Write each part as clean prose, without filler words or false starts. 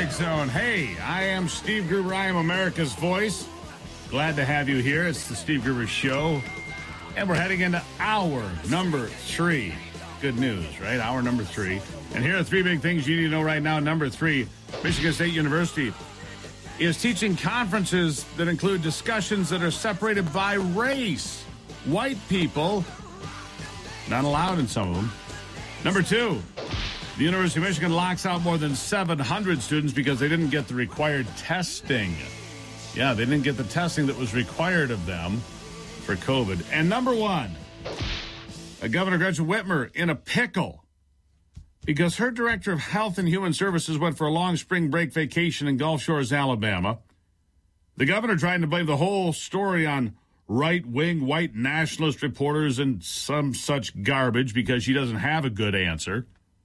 Strike Zone. Hey, I am Steve Gruber. I am America's voice. Glad to have you here. It's the Steve Gruber Show. And we're heading into hour number 3. Good news, right? Hour number 3. And here are 3 big things you need to know right now. Number 3, Michigan State University is teaching conferences that include discussions that are separated by race. White people, not allowed in some of them. Number 2, the University of Michigan locks out more than 700 students because they didn't get the required testing. Yeah, they didn't get the testing that was required of them for COVID. And number 1, Governor Gretchen Whitmer in a pickle because her director of Health and Human Services went for a long spring break vacation in Gulf Shores, Alabama. The governor trying to blame the whole story on right-wing white nationalist reporters and some such garbage because she doesn't have a good answer.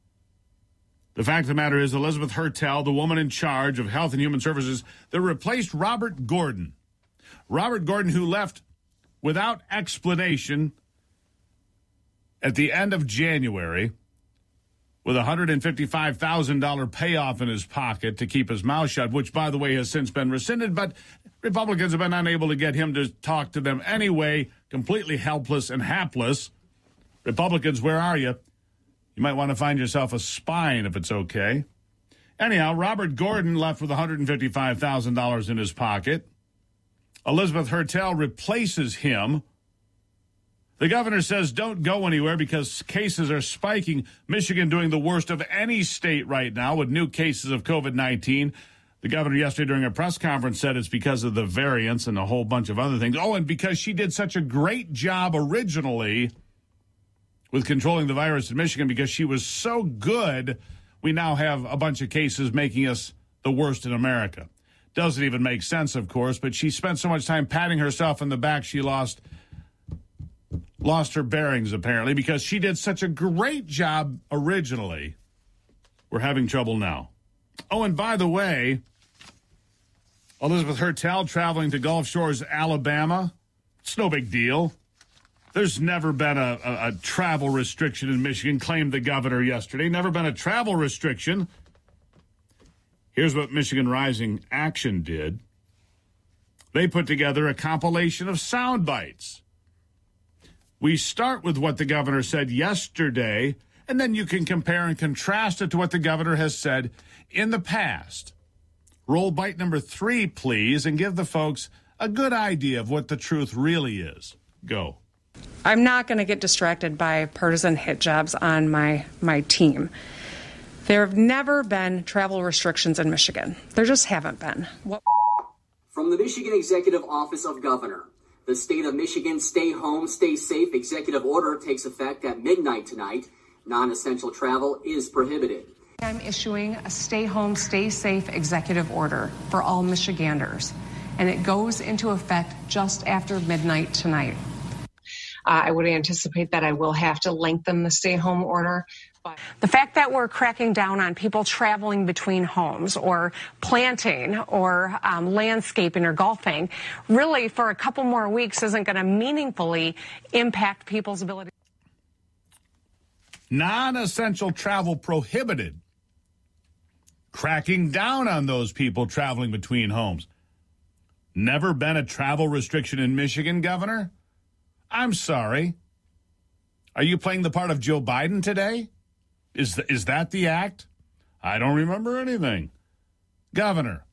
The fact of the matter is Elizabeth Hertel, the woman in charge of Health and Human Services, that replaced Robert Gordon. Robert Gordon, who left without explanation at the end of January with a $155,000 payoff in his pocket to keep his mouth shut, which, by the way, has since been rescinded, but Republicans have been unable to get him to talk to them anyway, completely helpless and hapless. Republicans, where are you? You might want to find yourself a spine if it's okay. Anyhow, Robert Gordon left with $155,000 in his pocket. Elizabeth Hertel replaces him. The governor says don't go anywhere because cases are spiking. Michigan doing the worst of any state right now with new cases of COVID-19. The governor yesterday during a press conference said it's because of the variants and a whole bunch of other things. Oh, and because she did such a great job originally with controlling the virus in Michigan because she was so good, we now have a bunch of cases making us the worst in America. Doesn't even make sense, of course, but she spent so much time patting herself in the back she lost her bearings, apparently, because she did such a great job originally. We're having trouble now. Oh, and by the way, Elizabeth Hertel traveling to Gulf Shores, Alabama. It's no big deal. There's never been a travel restriction in Michigan, claimed the governor yesterday. Never been a travel restriction. Here's what Michigan Rising Action did. They put together a compilation of sound bites. We start with what the governor said yesterday, and then you can compare and contrast it to what the governor has said in the past. Roll bite number 3, please, and give the folks a good idea of what the truth really is. Go. I'm not going to get distracted by partisan hit jobs on my team. There have never been travel restrictions in Michigan. There just haven't been. From the Michigan Executive Office of Governor, the state of Michigan Stay Home, Stay Safe executive order takes effect at midnight tonight. Non-essential travel is prohibited. I'm issuing a Stay Home, Stay Safe executive order for all Michiganders, and it goes into effect just after midnight tonight. I would anticipate that I will have to lengthen the stay-home order. But the fact that we're cracking down on people traveling between homes or planting or landscaping or golfing really for a couple more weeks isn't going to meaningfully impact people's ability. Non-essential travel prohibited. Cracking down on those people traveling between homes. Never been a travel restriction in Michigan, Governor? I'm sorry. Are you playing the part of Joe Biden today? Is that the act? I don't remember anything. Governor,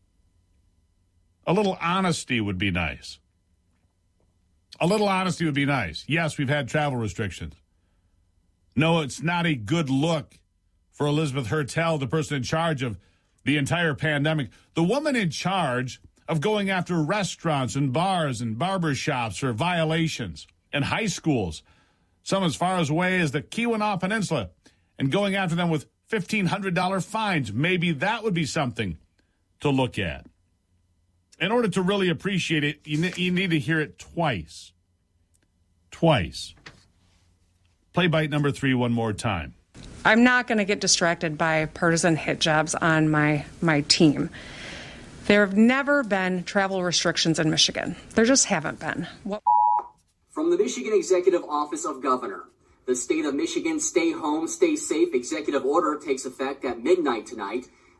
a little honesty would be nice. A little honesty would be nice. Yes, we've had travel restrictions. No, it's not a good look for Elizabeth Hertel, the person in charge of the entire pandemic. The woman in charge of going after restaurants and bars and barber shops for violations and high schools, some as far away as the Keweenaw Peninsula, and going after them with $1,500 fines. Maybe that would be something to look at. In order to really appreciate it, you need to hear it twice. Twice. Play bite number 3 one more time. I'm not going to get distracted by partisan hit jobs on my team. There have never been travel restrictions in Michigan. There just haven't been. From the Michigan Executive Office of Governor, the state of Michigan Stay Home, Stay Safe executive order takes effect at midnight tonight.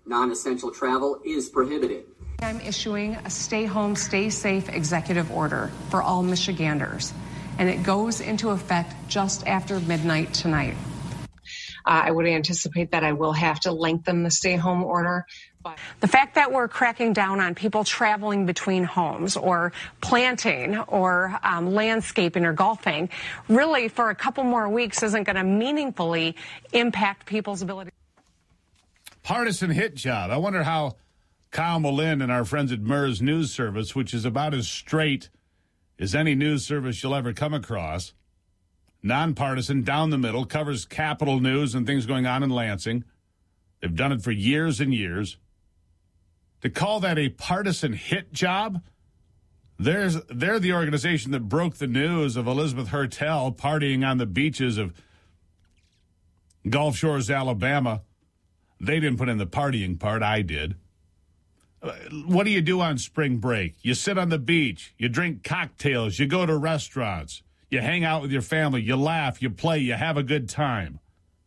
Non-essential travel is prohibited. I'm issuing a stay home, stay safe executive order for all Michiganders, and it goes into effect just after midnight tonight. I would anticipate that I will have to lengthen the stay home order. But the fact that we're cracking down on people traveling between homes or planting or landscaping or golfing really for a couple more weeks isn't going to meaningfully impact people's ability. Partisan hit job. I wonder how Kyle Malin and our friends at MERS News Service, which is about as straight as any news service you'll ever come across, nonpartisan, down the middle, covers Capitol news and things going on in Lansing. They've done it for years and years. To call that a partisan hit job, they're the organization that broke the news of Elizabeth Hertel partying on the beaches of Gulf Shores, Alabama. They didn't put in the partying part. I did. What do you do on spring break? You sit on the beach. You drink cocktails. You go to restaurants. You hang out with your family. You laugh. You play. You have a good time.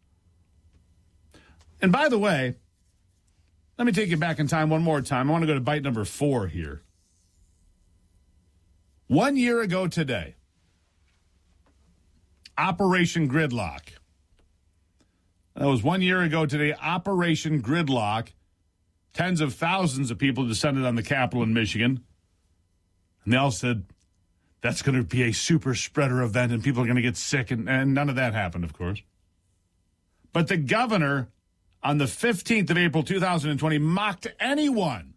And by the way, let me take you back in time one more time. I want to go to bite number 4 here. 1 year ago today, Operation Gridlock. That was 1 year ago today, Operation Gridlock. Tens of thousands of people descended on the Capitol in Michigan. And they all said, that's going to be a super spreader event and people are going to get sick. And none of that happened, of course. But the governor on the 15th of April, 2020, mocked anyone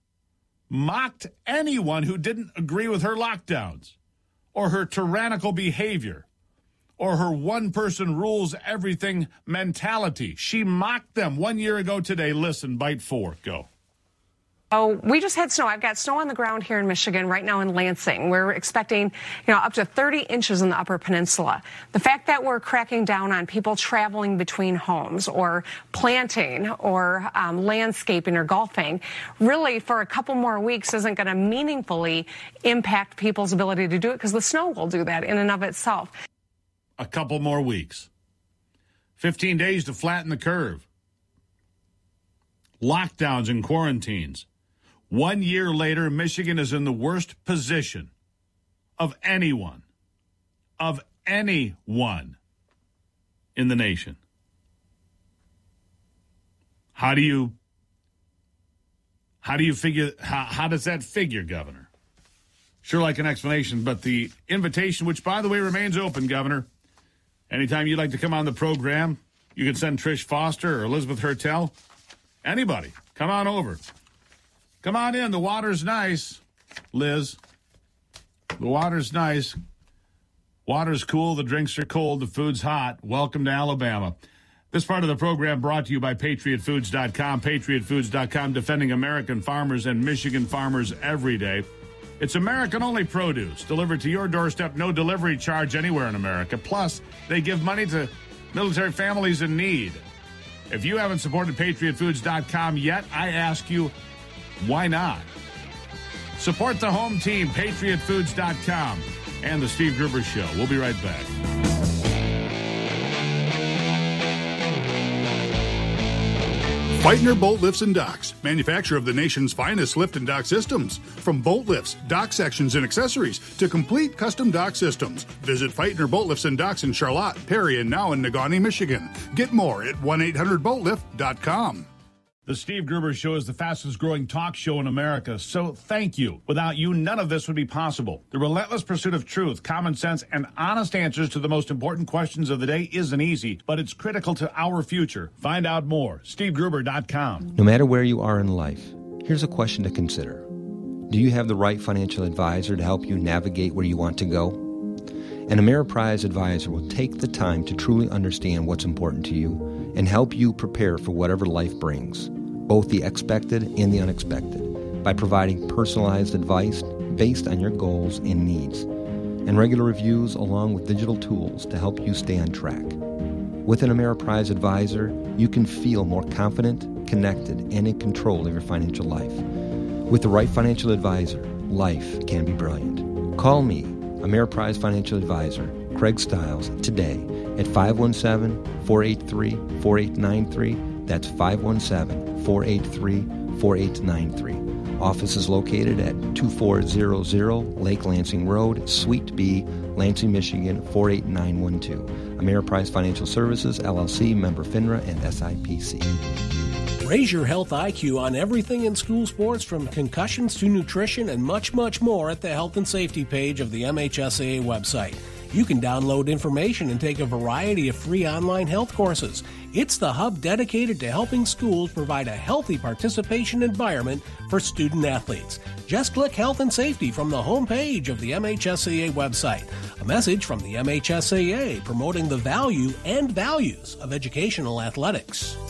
who didn't agree with her lockdowns or her tyrannical behavior or her one-person rules everything mentality. She mocked them 1 year ago today. Listen, bite 4, go. Oh, we just had snow. I've got snow on the ground here in Michigan right now in Lansing. We're expecting, up to 30 inches in the Upper Peninsula. The fact that we're cracking down on people traveling between homes or planting or landscaping or golfing really for a couple more weeks isn't going to meaningfully impact people's ability to do it because the snow will do that in and of itself. A couple more weeks. 15 days to flatten the curve. Lockdowns and quarantines. 1 year later, Michigan is in the worst position of anyone in the nation. How do you figure, how does that figure, Governor? Sure like an explanation, but the invitation, which, by the way, remains open, Governor. Anytime you'd like to come on the program, you can send Trish Foster or Elizabeth Hertel. Anybody, come on over. Come on in. The water's nice, Liz. The water's nice. Water's cool. The drinks are cold. The food's hot. Welcome to Alabama. This part of the program brought to you by PatriotFoods.com. PatriotFoods.com, defending American farmers and Michigan farmers every day. It's American-only produce delivered to your doorstep. No delivery charge anywhere in America. Plus, they give money to military families in need. If you haven't supported PatriotFoods.com yet, I ask you, why not? Support the home team, PatriotFoods.com, and the Steve Gruber Show. We'll be right back. Feitner Bolt Lifts and Docks, manufacturer of the nation's finest lift and dock systems. From boat lifts, dock sections, and accessories to complete custom dock systems. Visit Feitner Boat Lifts and Docks in Charlotte, Perry, and now in Negaunee, Michigan. Get more at 1-800-BOATLIFT.com. The Steve Gruber Show is the fastest growing talk show in America, so thank you. Without you, none of this would be possible. The relentless pursuit of truth, common sense, and honest answers to the most important questions of the day isn't easy, but it's critical to our future. Find out more. SteveGruber.com. No matter where you are in life, here's a question to consider. Do you have the right financial advisor to help you navigate where you want to go? An Ameriprise advisor will take the time to truly understand what's important to you and help you prepare for whatever life brings, both the expected and the unexpected, by providing personalized advice based on your goals and needs, and regular reviews along with digital tools to help you stay on track. With an Ameriprise advisor, you can feel more confident, connected, and in control of your financial life. With the right financial advisor, life can be brilliant. Call me, Ameriprise Financial Advisor, Craig Stiles, today at 517-483-4893. That's 517-483-4893. Office is located at 2400 Lake Lansing Road, Suite B, Lansing, Michigan, 48912. Ameriprise Financial Services, LLC, member FINRA and SIPC. Raise your health IQ on everything in school sports, from concussions to nutrition and much, much more at the Health and Safety page of the MHSAA website. You can download information and take a variety of free online health courses. It's the hub dedicated to helping schools provide a healthy participation environment for student athletes. Just click Health and Safety from the homepage of the MHSAA website. A message from the MHSAA promoting the value and values of educational athletics.